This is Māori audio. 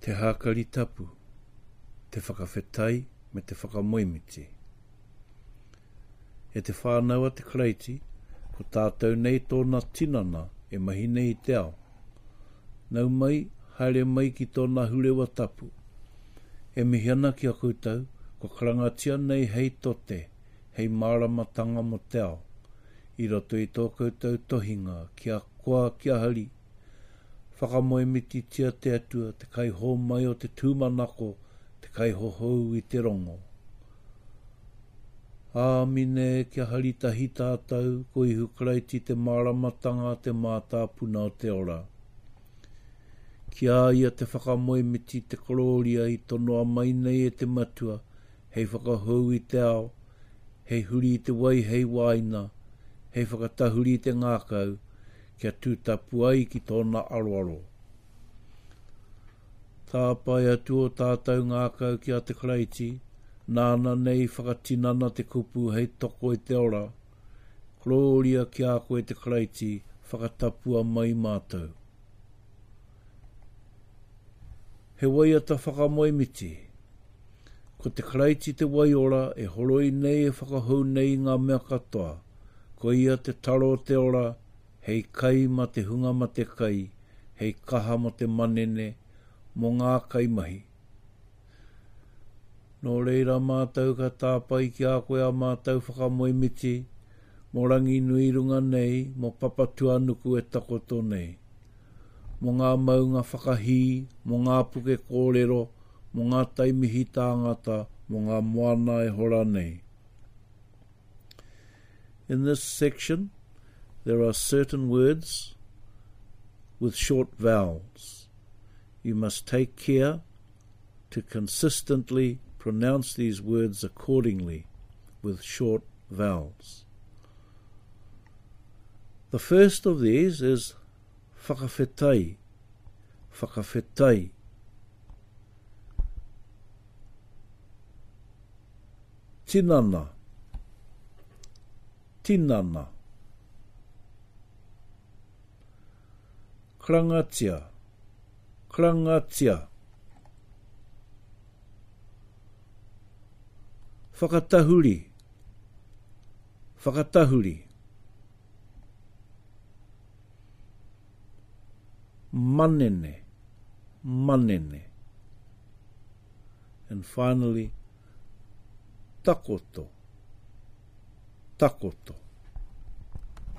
Te hākari tapu, te whakawhetai me te whakamoemiti. E te whānaua te kreiti, ko tātou nei tōna tinana e mahi nei te ao. Nau mai, haere mai ki tōna hurewa tapu. E mihi ana ki a koutou, ko karangatia nei hei tote, hei māramatanga mo te ao. I roto i tō koutou tohinga, kia koa kia hari. Whakamoemiti tia te atua, te kai ho mai o te tūmanako, te kai ho hou i te rongo. Āmine kia hari tahi tātou, ko ihu kreiti te māramatanga te mātāpuna o te ora. Kia ia te whakamoemiti te kororia i tonoa mai nei e te matua, hei whakahou i te ao, hei huri i te wai hei waina, hei whakatahuri i te ngākau, kia tūtapu ai ki tōna aroaro. Tāpai atu o tātou ngākau ki a te kreiti, nāna nei whakatinana te kupu hei toko i te ora, kororia ki a koe te kreiti, whakatapua mai mātou. He wai ata whakamoemiti. Ko te kreiti te wai ora e horoi nei e whakahou nei ngā mea katoa. Ko ia te taro te ora, hei kai ma te hunga ma te kai, hei kaha ma te manene, mo ngā kai mahi. Nō reira mātou ka tāpai ki a koe a mātou whakamoemiti, mo rangi nui runga nei, mo papatua nuku e takoto nei. Mo ngā maunga whakahi, mo ngā puke kōrero, mo ngā taimihi tāngata, mo ngā moana e hora nei. In this section, there are certain words with short vowels. You must take care to consistently pronounce these words accordingly with short vowels. The first of these is whakawhetai, whakawhetai. Tinana, tinana. Karangatia, karangatia. Whakatahuri, whakatahuri. Manene, manene. And finally, takoto, takoto.